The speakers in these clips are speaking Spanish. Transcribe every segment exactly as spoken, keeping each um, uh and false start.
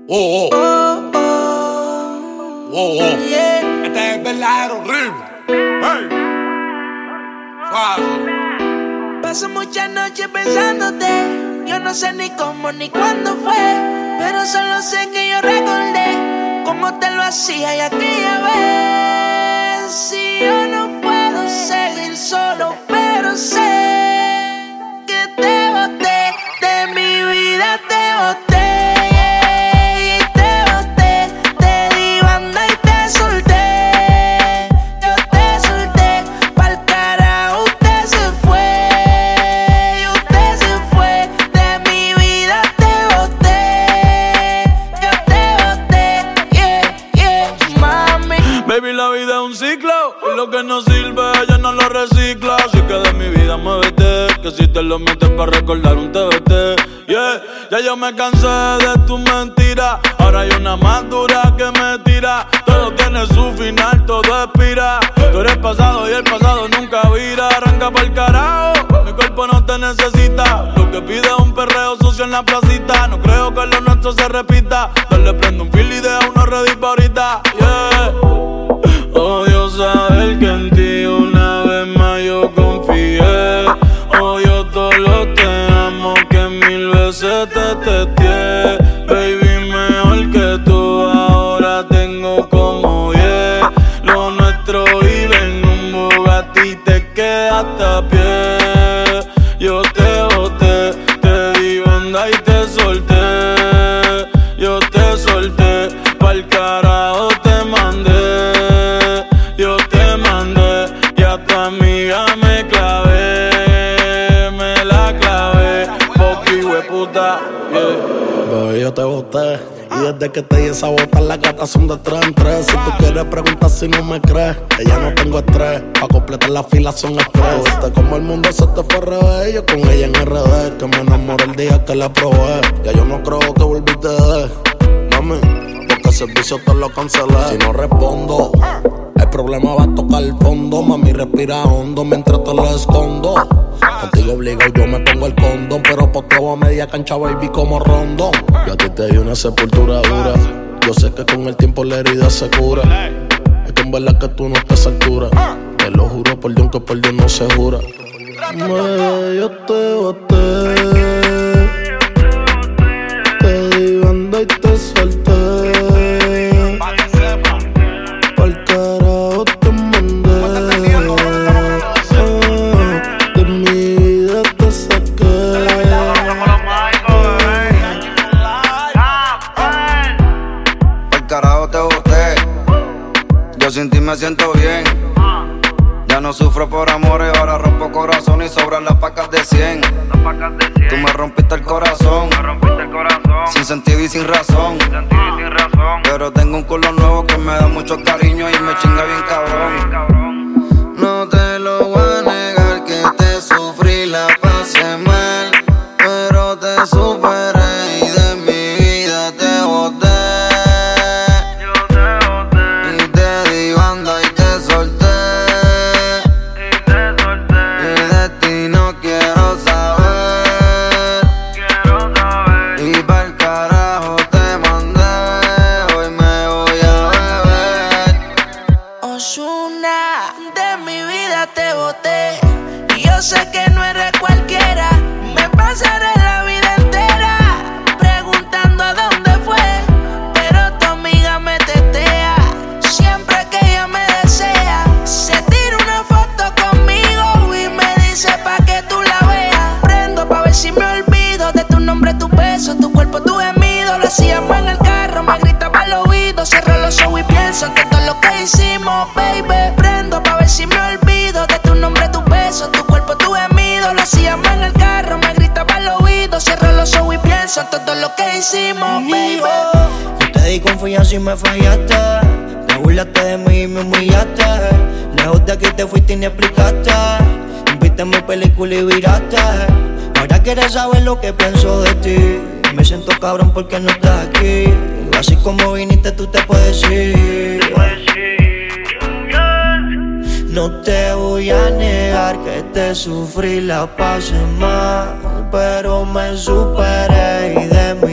Oh, oh. Oh, oh. Oh, oh. Yeah. Este es el verdadero ritmo. Hey. Suave. Paso muchas noches pensándote. Yo no sé ni cómo ni cuándo fue, pero solo sé que yo recordé cómo te lo hacía y aquella vez. Si yo no puedo seguir solo, pero sé que te boté, de mi vida te boté. Baby, la vida es un ciclo y lo que no sirve ya no lo recicla. Así que de mi vida muévete, que si te lo metes para recordar un T V T. Yeah, ya yo me cansé de tus mentiras. Ahora hay una más dura que me tira. Todo tiene su final, todo expira. Tú eres pasado y el pasado nunca vira. Arranca pa'l carajo, mi cuerpo no te necesita. Lo que pide es un perreo sucio en la placita. No creo que lo nuestro se repita. Dale, prendo un fil y deja uno ready pa' ahorita. Yeah. Odio saber que en ti una vez más yo confié. Odio todo lo te amo que mil veces te testé. Baby, mejor que tú ahora tengo como diez. Lo nuestro vive en un Bugatti, te quedaste a pie. Yo te boté, te di banda y te solté. Yo te solté, pa'l carajo te mandé. Yo te mandé y a tu amiga me clavé, me la clavé, fuck you, hueputa, yeah. Bebé, yo te boté y desde que te di esa bota las gatas son de tres en tres. Si tú quieres preguntar si no me crees, que ya no tengo estrés, pa' completar la fila son estrés. Viste como el mundo se te fue al revés, yo con ella en R D, que me enamoré el día que la probé. Ya yo no creo que volviste de, mami, porque el servicio te lo cancelé. Si no respondo, el problema va a tocar el fondo. Mami, respira hondo mientras te lo escondo. Contigo obligado yo me pongo el condón, pero posteo a media cancha, baby, como rondón. Yo a ti te di una sepultura dura. Yo sé que con el tiempo la herida se cura. Es que en verdad que tú no estás a esa altura. Te lo juro por Dios que por Dios no se jura. Me, yo te boté, te di banda y te solté. Sin ti me siento bien. Ya no sufro por amores, ahora rompo corazón y sobran las pacas de cien. Tú me rompiste el corazón, sin sentido y sin razón. Pero tengo un culo nuevo que me da mucho cariño y me chinga bien cabrón. No te lo voy a negar que te sufrí, la pasé mal, pero te superé y de mi vida te boté. De mi vida te boté y yo sé que no eres cualquiera. Me pasaré la vida entera preguntando a dónde fue, pero tu amiga me tetea. Siempre que ella me desea, se tira una foto conmigo y me dice pa' que tú la veas. Prendo pa' ver si me olvido de tu nombre, tu beso, tu cuerpo, tu gemido. Lo hacíamos en el carro, me gritaba al oído. Cierro los ojos y pienso en todo lo que hicimos, baby. Prendo pa' ver si me olvido de tu nombre, tu beso, tu cuerpo, tu gemido. Lo hacíamos en el carro, me gritaba al oído. Cierro los ojos y pienso en todo lo que hicimos, baby. Yo te di confianza y me fallaste. Te burlaste de mí y me humillaste. Lejos de aquí te fuiste y ni explicaste. Viste mi película y viraste. Ahora quieres saber lo que pienso de ti. Me siento cabrón porque no estás aquí. Así como viniste tú te puedes ir. No te voy a negar que te sufrí, la pasé mal, pero me superé y de mi vida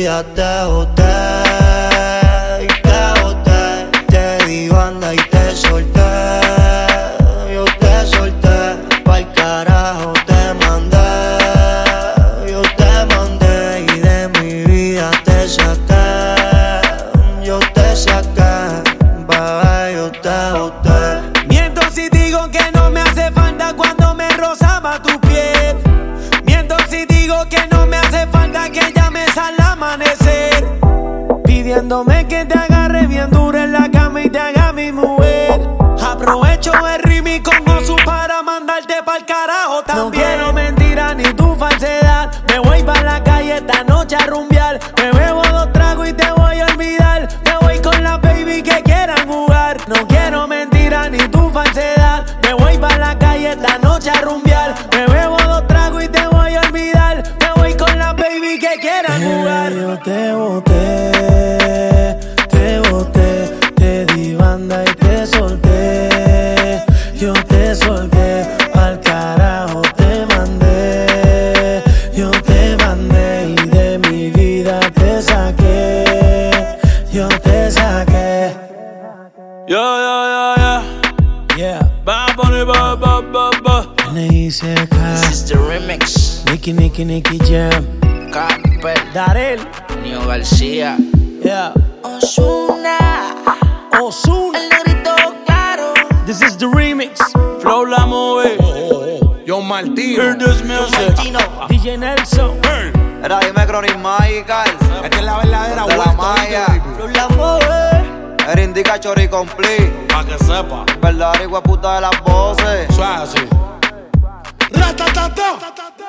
vida te boté, y te boté. Te di banda y te solté, yo te solté. Pa'l carajo te mandé, yo te mandé. Y de mi vida te saqué, yo te saqué, bebé, yo te boté. Miento si digo que no me hace falta cuando me rozaba tu piel. Miento si digo que no me hace falta que llames al amanecer, pidiéndome que te agarre bien duro en la cama y te haga mi mujer. Aprovecho el ritmo con Osu para mandarte pa'l carajo también. No quiero mentira ni tu falsedad. Me voy pa' la calle esta noche a rumbear. Me bebo dos tragos y te voy a olvidar. Me voy con la baby que quieran jugar. No quiero mentira ni tu falsedad. Me voy pa' la calle esta noche a rumbear. Me bebo dos tragos y te voy a olvidar. Me voy con la baby que quieran jugar. Yo te boté, te boté, te di banda y te solté. Yo te solté, pa'l carajo te mandé. Yo te mandé y de mi vida te saqué. Yo te saqué. Yeah, yeah, yeah, yeah. Yeah. Bad Bunny, ba, ba, ba, ba. N I C K. This is the remix. Nicky, Nicky, Nicky Jam. Camper, Darel. Nio García, Yeah. Ozuna, Ozuna. el negrito claro. This is the remix. Flow la movie. Yo Martino. Hear this music. D J Nelson. Era dime Chronic Magical. Esta es la verdadera De la vuelta, malla. ¿viste, baby? La mueve. Era indica chori complete. Pa' que sepa. Verdadera puta de las voces. Suave así. Ratatata.